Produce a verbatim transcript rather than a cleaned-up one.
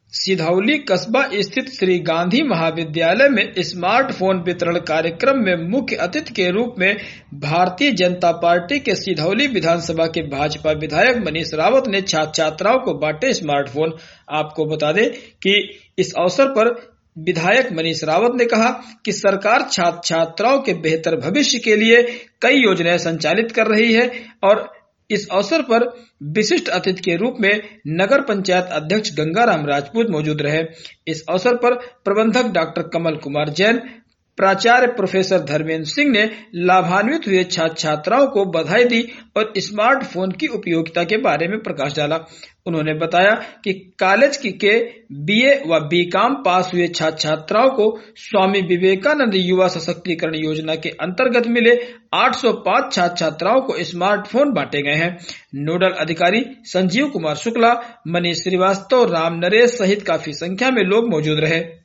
सिधौली कस्बा स्थित श्री गांधी महाविद्यालय में स्मार्टफोन वितरण कार्यक्रम में मुख्य अतिथि के रूप में भारतीय जनता पार्टी के सिधौली विधानसभा के भाजपा विधायक मनीष रावत ने छात्र छात्राओं को बांटे स्मार्टफोन। आपको बता दें कि इस अवसर पर विधायक मनीष रावत ने कहा कि सरकार छात्र छात्राओं के बेहतर भविष्य के लिए कई योजनाएं संचालित कर रही है और इस अवसर पर विशिष्ट अतिथि के रूप में नगर पंचायत अध्यक्ष गंगाराम राजपूत मौजूद रहे। इस अवसर पर प्रबंधक डॉक्टर कमल कुमार जैन, प्राचार्य प्रोफेसर धर्मेंद्र सिंह ने लाभान्वित हुए छात्र छात्राओं को बधाई दी और स्मार्टफोन की उपयोगिता के बारे में प्रकाश डाला। उन्होंने बताया कि कॉलेज के बीए व बीकॉम पास हुए छात्र छात्राओं को स्वामी विवेकानंद युवा सशक्तिकरण योजना के अंतर्गत मिले आठ सौ पाँच छात्र छात्राओं को स्मार्टफोन बांटे गए हैं। नोडल अधिकारी संजीव कुमार शुक्ला, मनीष श्रीवास्तव, राम नरेश सहित काफी संख्या में लोग मौजूद रहे।